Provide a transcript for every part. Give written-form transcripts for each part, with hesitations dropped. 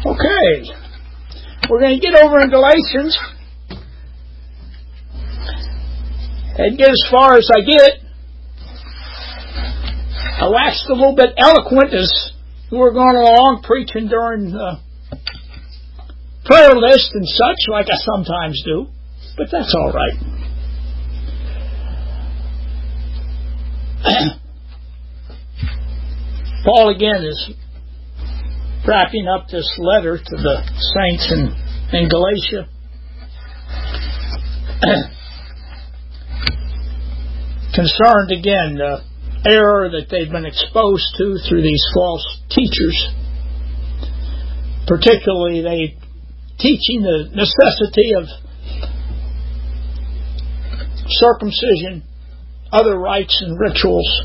Okay, we're going to get over in Galatians and get as far as I get. I waxed a little bit eloquent as we were going along preaching during the prayer list and such, like I sometimes do, but that's all right. Paul again is wrapping up this letter to the saints in Galatia. Concerned again the error that they've been exposed to through these false teachers. Particularly they teaching the necessity of circumcision, other rites and rituals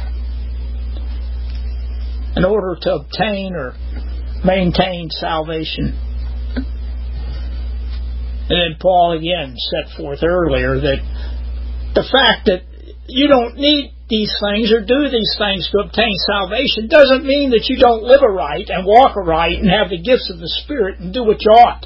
in order to obtain or maintain salvation. And then Paul again set forth earlier that the fact that you don't need these things or do these things to obtain salvation doesn't mean that you don't live aright and walk aright and have the gifts of the Spirit and do what you ought.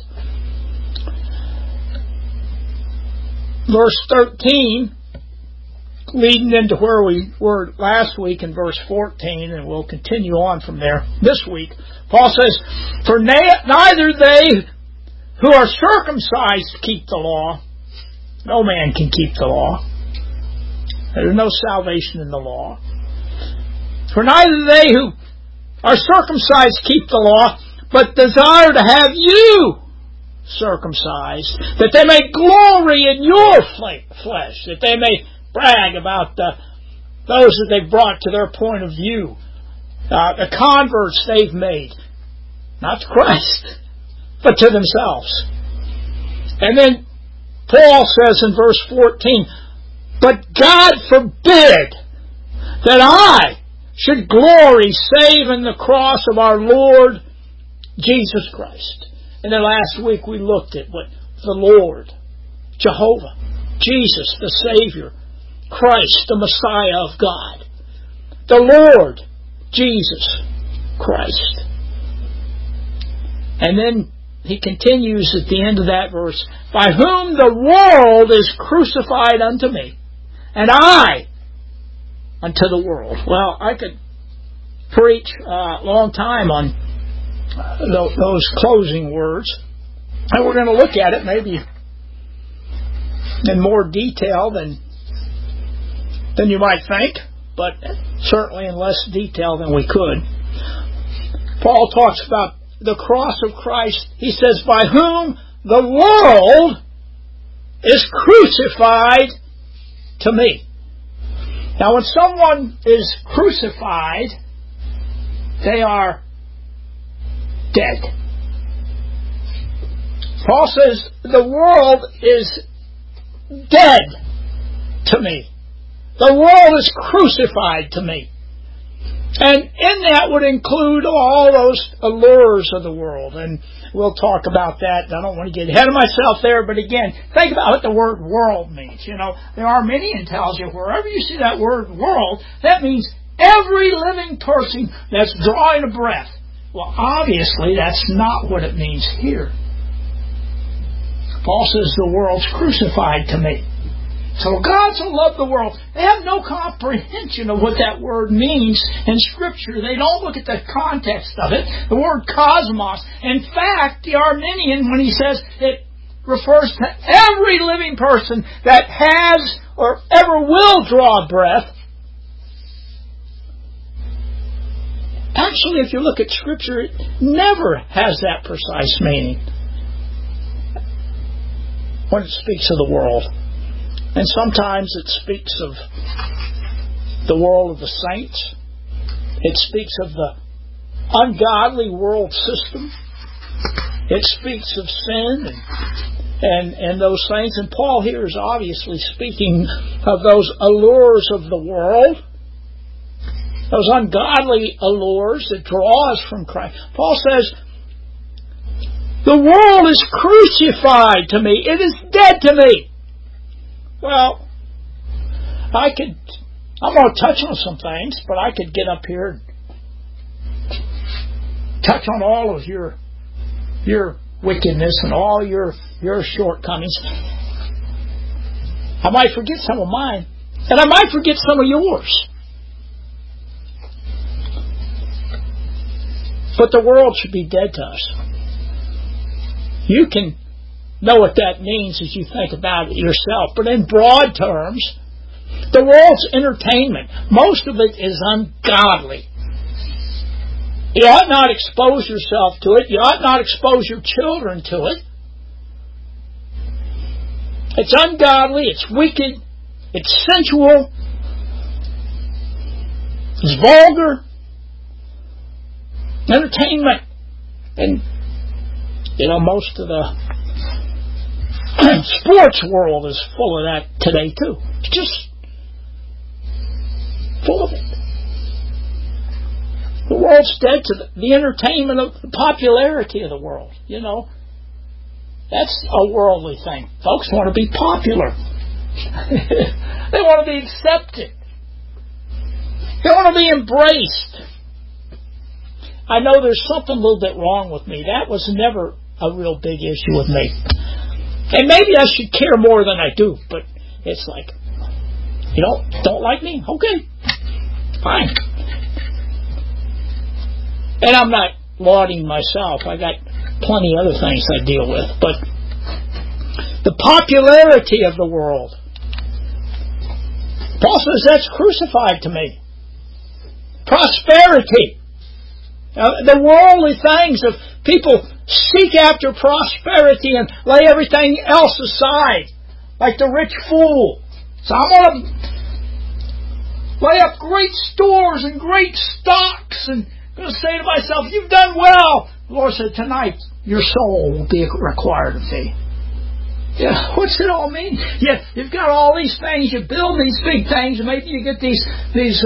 Verse 13, leading into where we were last week in verse 14, and we'll continue on from there this week. Paul says, "For neither they who are circumcised keep the law." No man can keep the law. There is no salvation in the law. "For neither they who are circumcised keep the law, but desire to have you circumcised, that they may glory in your flesh, that they may brag about those that they've brought to their point of view, the converts they've made, not to Christ, but to themselves." And then Paul says in verse 14, "But God forbid that I should glory save in the cross of our Lord Jesus Christ." And then last week we looked at what the Lord, Jehovah, Jesus, the Savior, Christ, the Messiah of God. The Lord, Jesus Christ. And then he continues at the end of that verse, "By whom the world is crucified unto me, and I unto the world." Well, I could preach a long time on those closing words, and we're going to look at it maybe in more detail than you might think, but certainly in less detail than we could. Paul talks about the cross of Christ. He says, "By whom the world is crucified to me." Now, when someone is crucified, they are dead. Paul says, "The world is dead to me. The world is crucified to me." And in that would include all those allures of the world. And we'll talk about that. I don't want to get ahead of myself there, but again, think about what the word world means. You know, the Arminian tells you wherever you see that word world, that means every living person that's drawing a breath. Well, obviously, that's not what it means here. Paul says the world's crucified to me. So God so loved the world. They have no comprehension of what that word means in Scripture. They don't look at the context of it. The word cosmos. In fact, the Arminian, when he says it refers to every living person that has or ever will draw breath. Actually, if you look at Scripture, it never has that precise meaning when it speaks of the world. And sometimes it speaks of the world of the saints. It speaks of the ungodly world system. It speaks of sin and those things. And Paul here is obviously speaking of those allures of the world, those ungodly allures that draw us from Christ. Paul says, "The world is crucified to me. It is dead to me." Well, I'm going to touch on some things, but I could get up here and touch on all of your your wickedness and all your shortcomings. I might forget some of mine, and I might forget some of yours. But the world should be dead to us. You can know what that means as you think about it yourself, but in broad terms, the world's entertainment, most of it is ungodly. You ought not expose yourself to it. You ought not expose your children to it. It's ungodly, it's wicked, it's sensual, it's vulgar. Entertainment. And, most of the sports world is full of that today, too. It's just full of it. The world's dead to the entertainment of the popularity of the world, That's a worldly thing. Folks want to be popular. They want to be accepted. They want to be embraced. I know there's something a little bit wrong with me. That was never a real big issue with me. And maybe I should care more than I do, but it's like, don't like me? Okay. Fine. And I'm not lauding myself. I got plenty of other things I deal with. But the popularity of the world, Paul says that's crucified to me. Prosperity. The worldly things of people seek after prosperity and lay everything else aside, like the rich fool. So I'm going to lay up great stores and great stocks and I'm going to say to myself, you've done well. The Lord said, tonight your soul will be required of thee. Yeah, what's it all mean? Yeah, you've got all these things, you build these big things, and maybe you get these big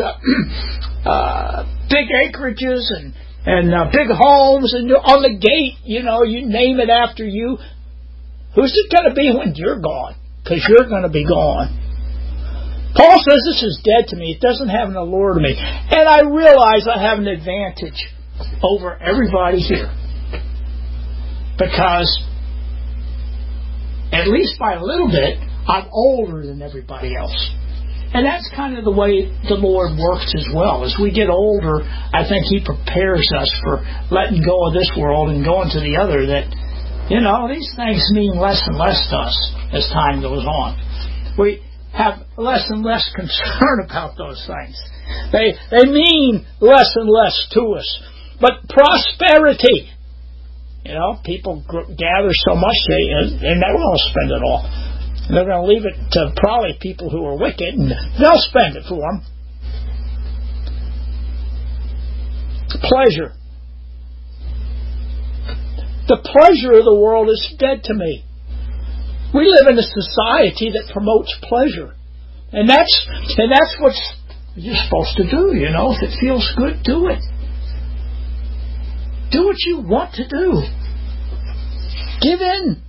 acreages and big homes, and on the gate, you name it after you. Who's it going to be when you're gone? Because you're going to be gone. Paul says this is dead to me. It doesn't have an allure to me. And I realize I have an advantage over everybody here. Because, at least by a little bit, I'm older than everybody else. And that's kind of the way the Lord works as well. As we get older, I think He prepares us for letting go of this world and going to the other. That, these things mean less and less to us as time goes on. We have less and less concern about those things. They mean less and less to us. But prosperity, people gather so much they're never going to spend it all. They're going to leave it to probably people who are wicked, and they'll spend it for them. Pleasure. The pleasure of the world is dead to me. We live in a society that promotes pleasure. And that's what you're supposed to do, If it feels good, do it. Do what you want to do. Give in.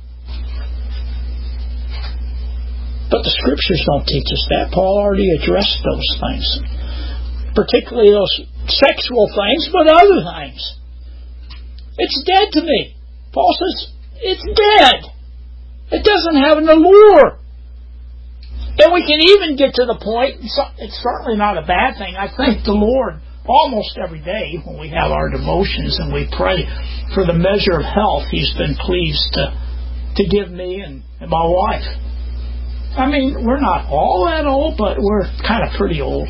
But the Scriptures don't teach us that. Paul already addressed those things. Particularly those sexual things, but other things. It's dead to me. Paul says, it's dead. It doesn't have an allure. And we can even get to the point, it's certainly not a bad thing. I thank the Lord almost every day when we have our devotions and we pray for the measure of health He's been pleased to give me and my wife. I mean, we're not all that old, but we're kind of pretty old,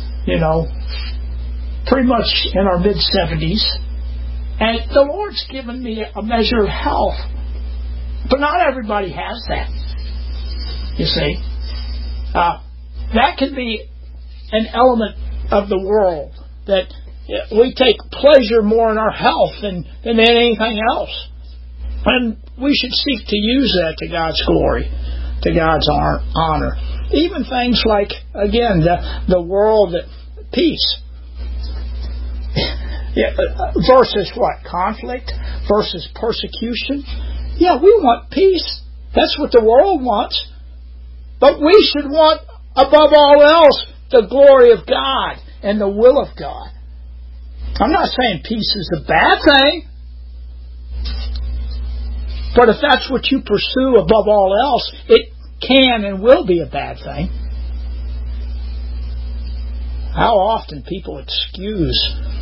pretty much in our mid-70s. And the Lord's given me a measure of health. But not everybody has that, you see. That can be an element of the world, that we take pleasure more in our health than anything else. And we should seek to use that to God's glory, to God's honor. Even things like, again, the world, peace. Versus what? Conflict versus persecution. Yeah, we want peace. That's what the world wants. But we should want, above all else, the glory of God and the will of God. I'm not saying peace is a bad thing. But if that's what you pursue above all else, it can and will be a bad thing. How often people excuse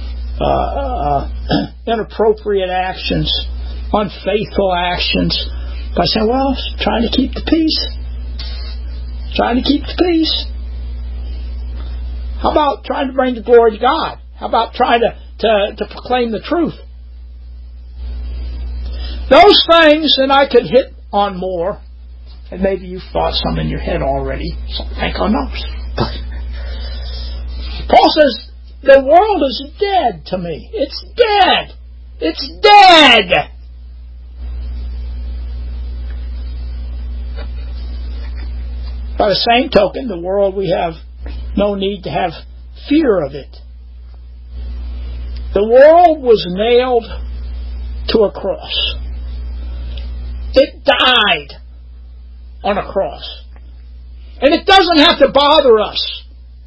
inappropriate actions, unfaithful actions, by saying, well, trying to keep the peace. Trying to keep the peace. How about trying to bring the glory to God? How about trying to proclaim the truth? Those things, and I could hit on more, and maybe you've thought some in your head already, so think on those. Paul says, the world is dead to me. It's dead. It's dead. By the same token, the world, we have no need to have fear of it. The world was nailed to a cross. It died on a cross. And it doesn't have to bother us.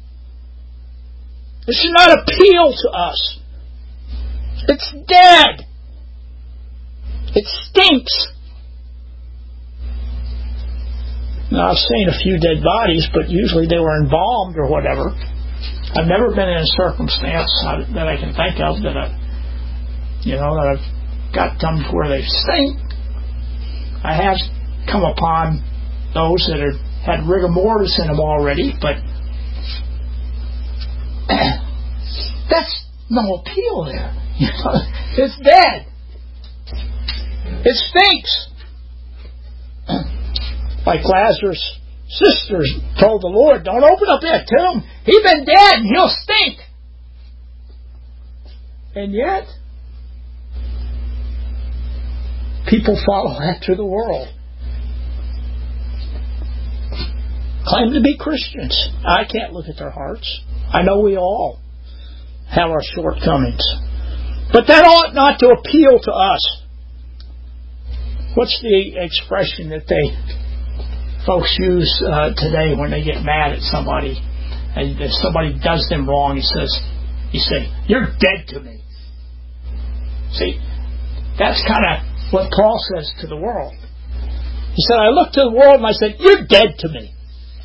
It should not appeal to us. It's dead. It stinks. Now, I've seen a few dead bodies, but usually they were embalmed or whatever. I've never been in a circumstance that I can think of that I've got them to where they stink. I have come upon those that had rigor mortis in them already, but that's no appeal there. It's dead. It stinks. Like Lazarus' sisters told the Lord, don't open up that tomb. He's been dead and he'll stink. And yet, people follow after the world. Claim to be Christians. I can't look at their hearts. I know we all have our shortcomings. But that ought not to appeal to us. What's the expression that folks use today when they get mad at somebody? And if somebody does them wrong, you say, you're dead to me. See, that's kind of what Paul says to the world. He said, I looked to the world and I said, you're dead to me.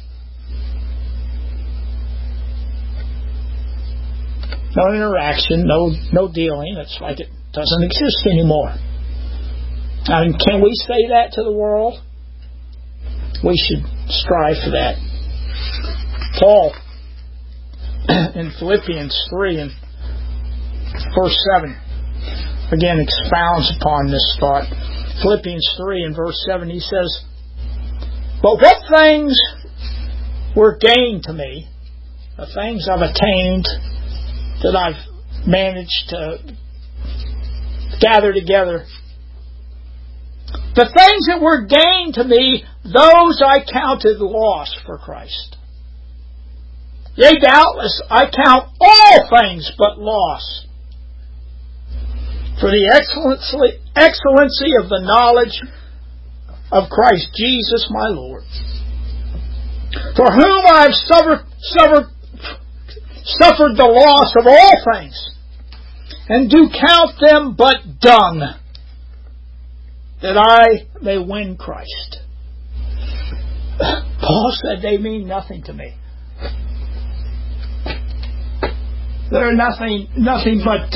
No interaction, no dealing. It's like it doesn't exist anymore. I mean, can we say that to the world? We should strive for that. Paul, in Philippians 3 and verse 7, again expounds upon this thought. Philippians 3 and verse 7, he says, but what things were gained to me, the things I've attained, that I've managed to gather together, the things that were gained to me, those I counted loss for Christ. Yea, doubtless, I count all things but loss for the excellency of the knowledge of Christ Jesus my Lord, for whom I have suffered the loss of all things, and do count them but dung, that I may win Christ. Paul said they mean nothing to me. They're nothing but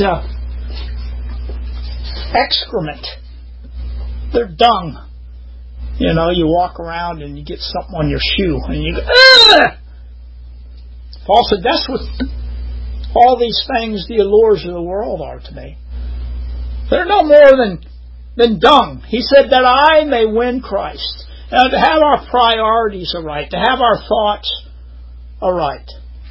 excrement. They're dung. You know, you walk around and you get something on your shoe and you go, ah! Paul said that's what all these things, the allures of the world, are to me. They're no more than dung. He said that I may win Christ. And to have our priorities aright, to have our thoughts aright.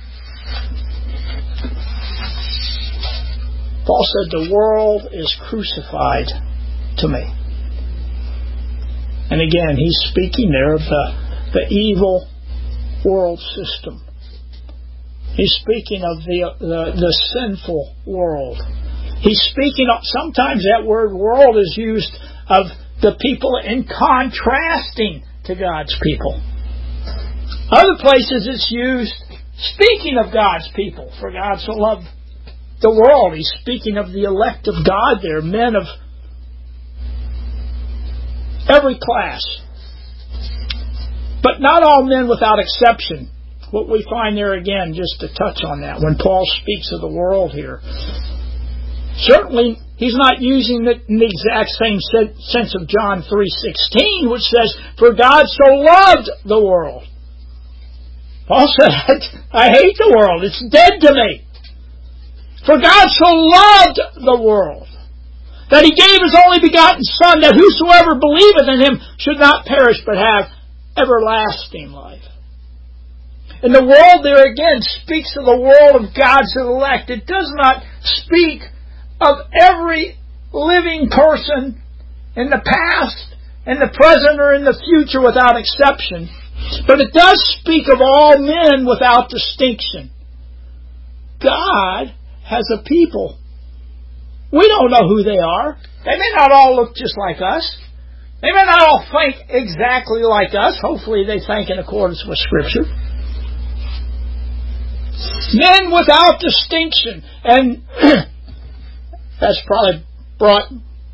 Paul said the world is crucified to me. And again, he's speaking there of the evil world system. He's speaking of the sinful world. He's speaking of, sometimes that word world is used of the people in contrasting to God's people. Other places it's used speaking of God's people. For God so loved the world. He's speaking of the elect of God there, men of every class. But not all men without exception. What we find there again, just to touch on that, when Paul speaks of the world here, certainly he's not using it in the exact same sense of John 3:16, which says, "For God so loved the world." Paul said, I hate the world. It's dead to me. For God so loved the world that He gave His only begotten Son, that whosoever believeth in Him should not perish but have everlasting life. And the world there again speaks of the world of God's elect. It does not speak of every living person in the past, in the present, or in the future without exception. But it does speak of all men without distinction. God has a people. We don't know who they are. They may not all look just like us. They may not all think exactly like us. Hopefully they think in accordance with Scripture. Men without distinction. And that's probably brought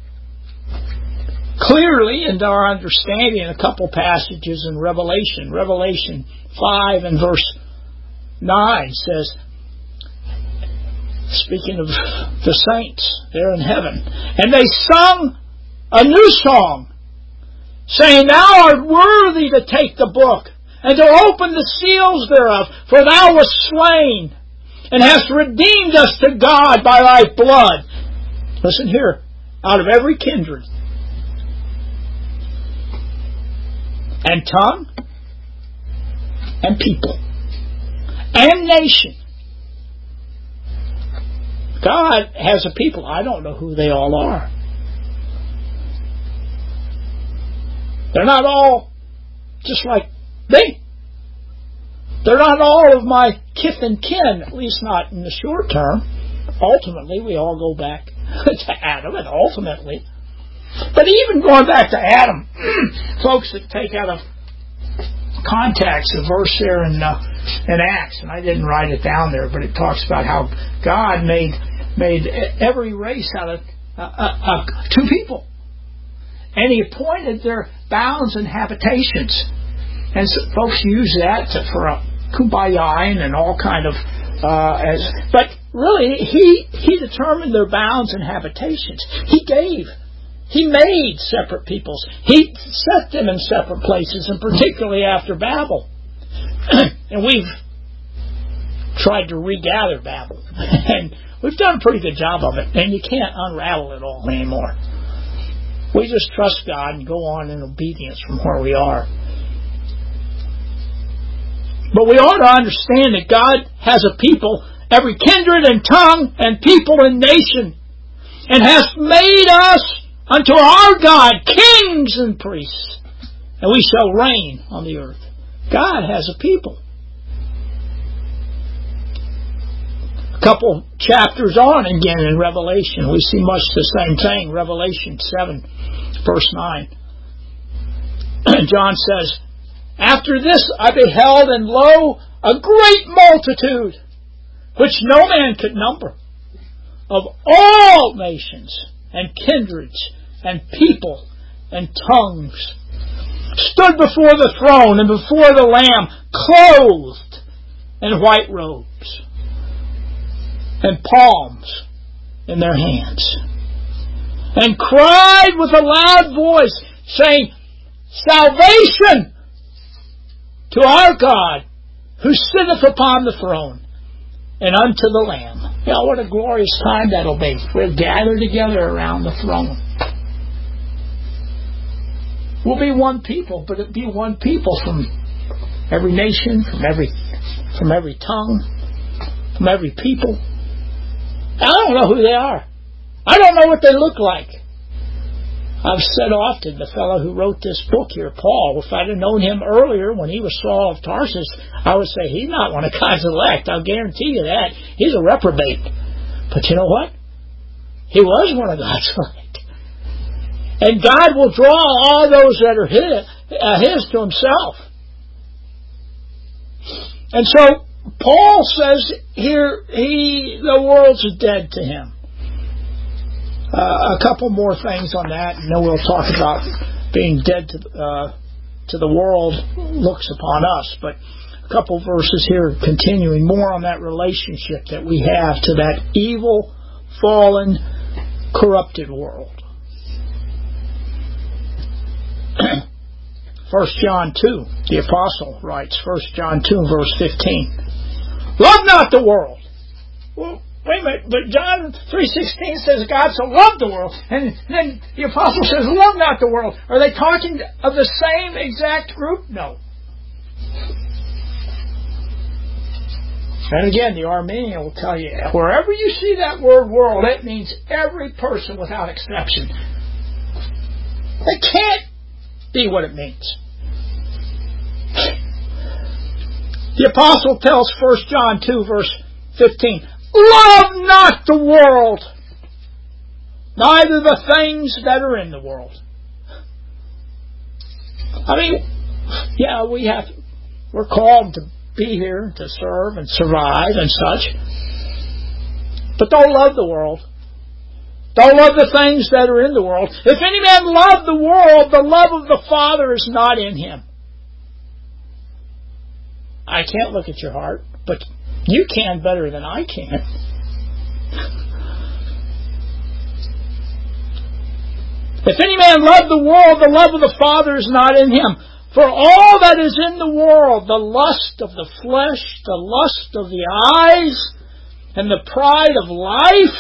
clearly into our understanding in a couple passages in Revelation. Revelation 5 and verse 9 says, speaking of the saints there in heaven, "And they sung a new song, saying, Thou art worthy to take the book, and to open the seals thereof, for Thou wast slain, and hast redeemed us to God by Thy blood." Listen here, "out of every kindred, and tongue, and people, and nation." God has a people. I don't know who they all are. They're not all just like me. They're not all of my kith and kin, at least not in the short term. Ultimately, we all go back to Adam, and ultimately. But even going back to Adam, folks that take out of context the verse there in Acts, and I didn't write it down there, but it talks about how God made every race out of two people. And He appointed their bounds and habitations. And so folks use that for a kumbaya and all kind of... but really, He determined their bounds and habitations. He made separate peoples. He set them in separate places, and particularly after Babel. And we've tried to regather Babel. And we've done a pretty good job of it. And you can't unravel it all anymore. We just trust God and go on in obedience from where we are. But we ought to understand that God has a people, every kindred and tongue and people and nation, and hath made us unto our God kings and priests, and we shall reign on the earth. God has a people. A couple chapters on again in Revelation, we see much the same thing. Revelation 7, verse 9. John says, "After this I beheld, and lo, a great multitude, which no man could number, of all nations and kindreds and people and tongues, stood before the throne and before the Lamb, clothed in white robes, and palms in their hands, and cried with a loud voice, saying, Salvation to our God, who sitteth upon the throne, and unto the Lamb." Yeah, what a glorious time that'll be. We'll gather together around the throne. We'll be one people, but it'll be one people from every nation, from every tongue, from every people. I don't know who they are. I don't know what they look like. I've said often, the fellow who wrote this book here, Paul, if I'd have known him earlier when he was Saul of Tarsus, I would say he's not one of God's elect. I'll guarantee you that. He's a reprobate. But you know what? He was one of God's elect. And God will draw all those that are His to Himself. And so Paul says here, the world's dead to him. A couple more things on that, and then we'll talk about being dead to the world looks upon us. But a couple verses here continuing more on that relationship that we have to that evil, fallen, corrupted world. 1 John 2, the apostle writes, 1 John 2 verse 15. Love not the world. Well, wait a minute, but John 3:16 says God so loved the world, and then the apostle says, love not the world. Are they talking of the same exact group? No. And again, the Arminian will tell you, wherever you see that word world, it means every person without exception. It can't be what it means. The apostle tells 1 John 2 verse 15, love not the world, neither the things that are in the world. I mean, yeah, we're called to be here, to serve and survive and such. But don't love the world. Don't love the things that are in the world. If any man love the world, the love of the Father is not in him. I can't look at your heart, but you can better than I can. If any man love the world, the love of the Father is not in him. For all that is in the world, the lust of the flesh, the lust of the eyes, and the pride of life,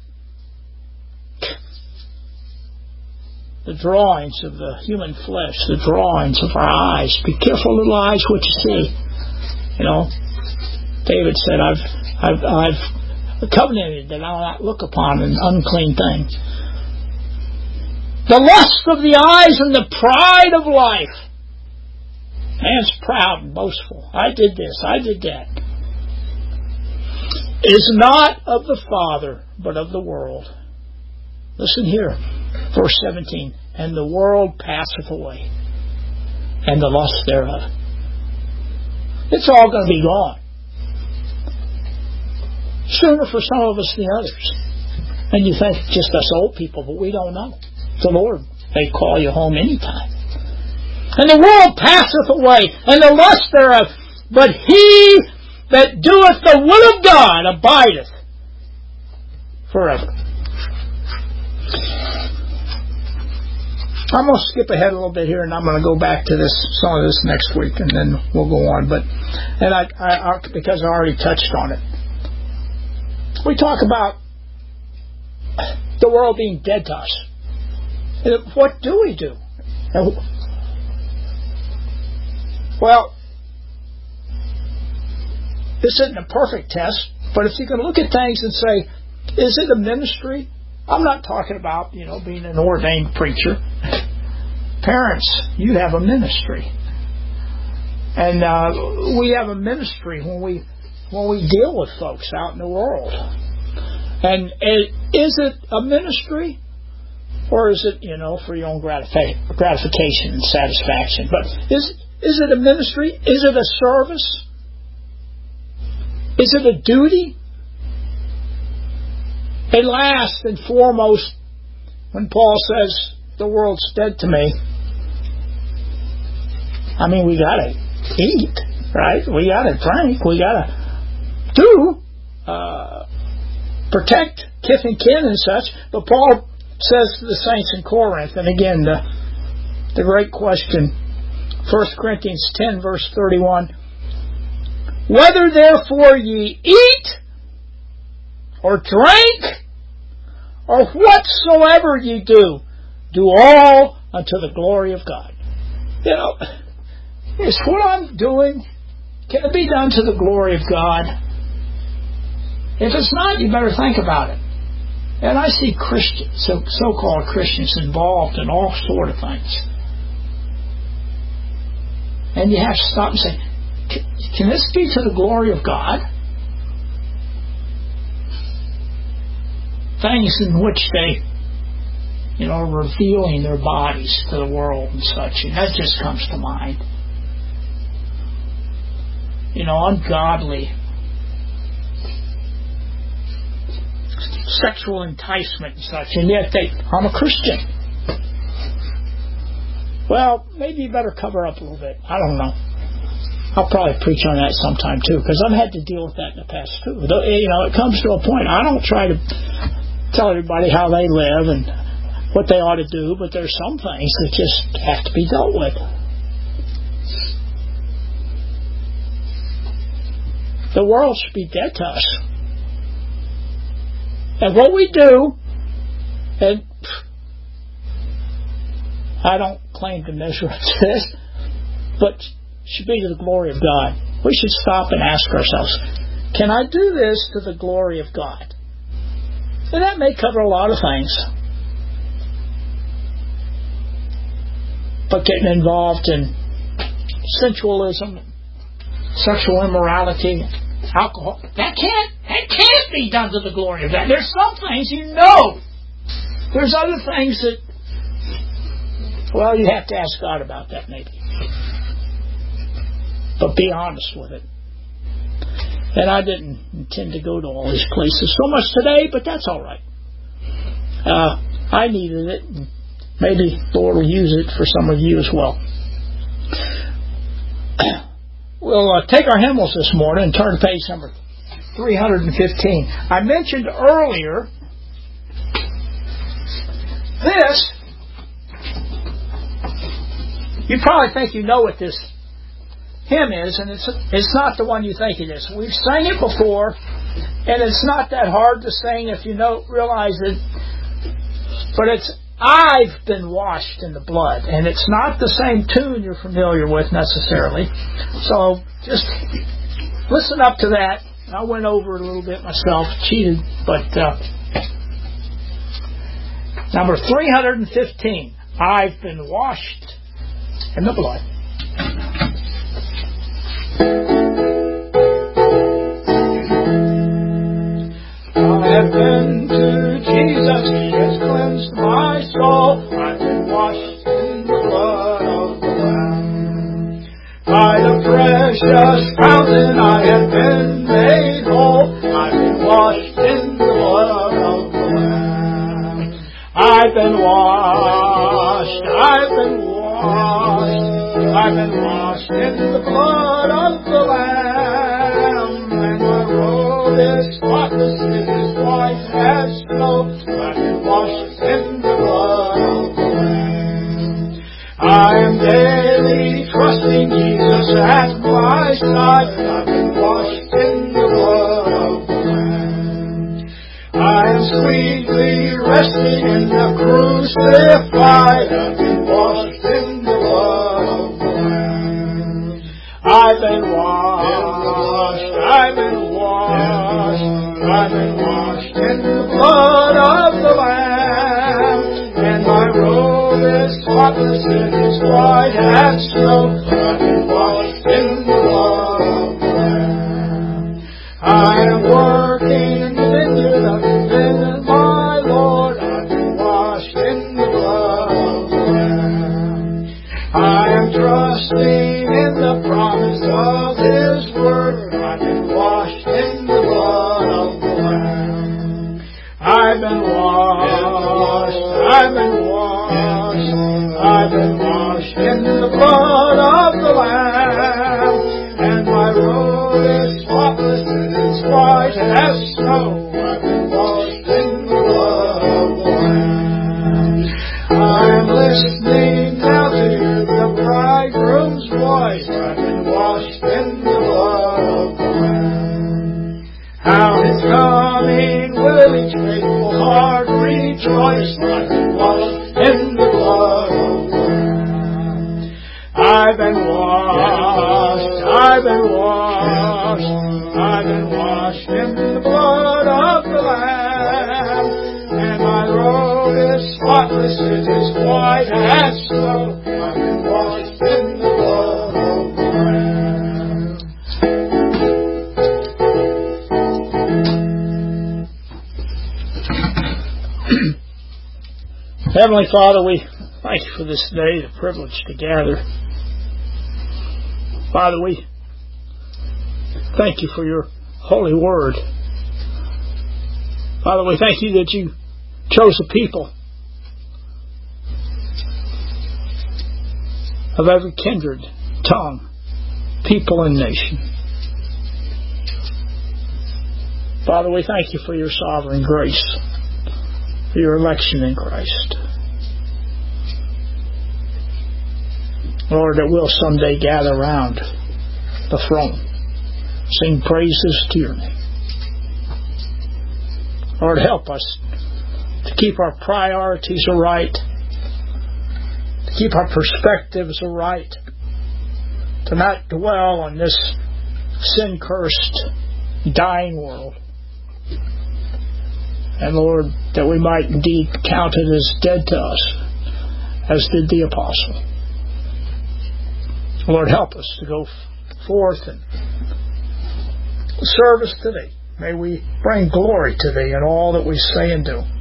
the drawings of the human flesh, the drawings of our eyes. Be careful, little eyes, what you see. You know, David said, I've covenanted that I'll not look upon an unclean thing. The lust of the eyes and the pride of life. Man's proud and boastful. I did this, I did that. Is not of the Father, but of the world. Listen here, verse 17. And the world passeth away, and the lust thereof. It's all going to be gone. Sooner for some of us than others. And you think just us old people, but we don't know. The Lord may call you home anytime. And the world passeth away, and the lust thereof. But he that doeth the will of God abideth forever. I'm going to skip ahead a little bit here, and I'm going to go back to some of this next week, and then we'll go on. Because I already touched on it. We talk about the world being dead to us. And what do we do? Well, this isn't a perfect test, but if you can look at things and say, is it a ministry? I'm not talking about, being an ordained preacher. Parents, you have a ministry. And we have a ministry when we deal with folks out in the world. And is it a ministry? Or is it, for your own gratification and satisfaction? But is it a ministry? Is it a service? Is it a duty? And last and foremost, when Paul says, the world's dead to me, I mean, we got to eat, right? We got to drink. We got to protect kith and kin and such. But Paul says to the saints in Corinth, and again, the great question, 1 Corinthians 10, verse 31, whether therefore ye eat or drink or whatsoever ye do, do all unto the glory of God. Is what I'm doing, can it be done to the glory of God? If it's not, you better think about it. And I see Christians, so-called Christians, involved in all sort of things. And you have to stop and say, can this be to the glory of God? Things in which they, are revealing their bodies to the world and such. And that just comes to mind. Ungodly sexual enticement and such. And yet I'm a Christian. Well, maybe you better cover up a little bit. I don't know. I'll probably preach on that sometime too, because I've had to deal with that in the past too. It comes to a point. I don't try to tell everybody how they live and what they ought to do, but there's some things that just have to be dealt with. The world should be dead to us. And what we do, and I don't claim to measure this, but should be to the glory of God. We should stop and ask ourselves, can I do this to the glory of God? And that may cover a lot of things. But getting involved in sensualism, sexual immorality, alcohol, that can't be done to the glory of God. There's some things you know. There's other things that, well, you have to ask God about that maybe. But be honest with it. And I didn't intend to go to all these places so much today, but that's all right. I needed it, and maybe the Lord will use it for some of you as well. We'll take our hymnals this morning and turn to page number 315. I mentioned earlier this. You probably think you know what this hymn is, and it's not the one you think it is. We've sang it before, and it's not that hard to sing if you realize it. But it's I've been washed in the blood, and it's not the same tune you're familiar with necessarily. So just listen up to that. I went over it a little bit myself, cheated, but number 315. I've been washed in the blood. I have been to Jesus, He has cleansed my soul. I've been washed in the blood of the Lamb. By the precious fountain I have been made whole. I've been washed in the blood of the Lamb. I've been washed, I've been washed, I've been washed in the blood of the Lamb. And my robe is spotless, it is white as snow. I've been washed in the blood of the Lamb. I am daily trusting Jesus at my side. I've been washed in the blood of the Lamb. I am sweetly resting in the crucified. I've been washed in the blood of the Lamb. I've been washed, I've been washed, I've been washed in the blood of the Lamb. And my robe is spotless, it is white as snow. I've been washed in the blood of the Lamb. I am working in the vineyard of my Lord. I've been washed in the blood of the Lamb. I am trusting in the promise of His word. I've been washed in the blood of the Lamb. I've been washed, I've been washed, I've been washed in the blood of the Lamb. And my robe is spotless, it is white as snow. I've been washed in the blood of the Lamb. I'm listening now to the bridegroom's voice. I've been washed in the blood of the Lamb. How His coming will each faithful heart rejoice. I've been washed in the blood of the Lamb. I've been washed, I've been washed, I've been washed in the blood of the Lamb. And my robe is spotless, it is white as snow. I've been washed in the blood of the Lamb. Heavenly Father, we thank you for this day, the privilege to gather. Father, we thank you for your holy word. Father, we thank you that you chose a people of every kindred, tongue, people, and nation. Father, we thank you for your sovereign grace, for your election in Christ. Lord, that we'll someday gather round the throne, sing praises to your name. Lord, help us to keep our priorities aright, to keep our perspectives aright, to not dwell on this sin-cursed, dying world. And Lord, that we might indeed count it as dead to us, as did the apostle. Lord, help us to go forth and service to Thee. May we bring glory to Thee in all that we say and do.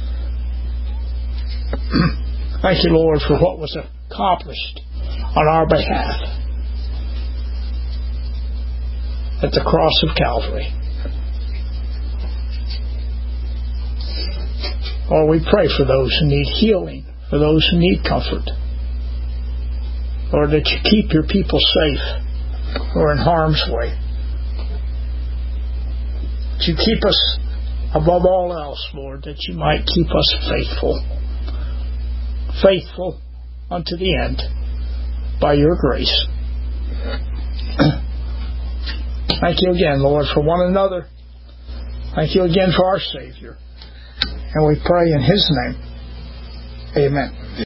Thank you, Lord, for what was accomplished on our behalf at the cross of Calvary. Lord, we pray for those who need healing, for those who need comfort. Lord, that you keep your people safe who are in harm's way. That you keep us above all else, Lord, that you might keep us faithful. Faithful unto the end by your grace. Thank you again, Lord, for one another. Thank you again for our Savior. And we pray in His name. Amen.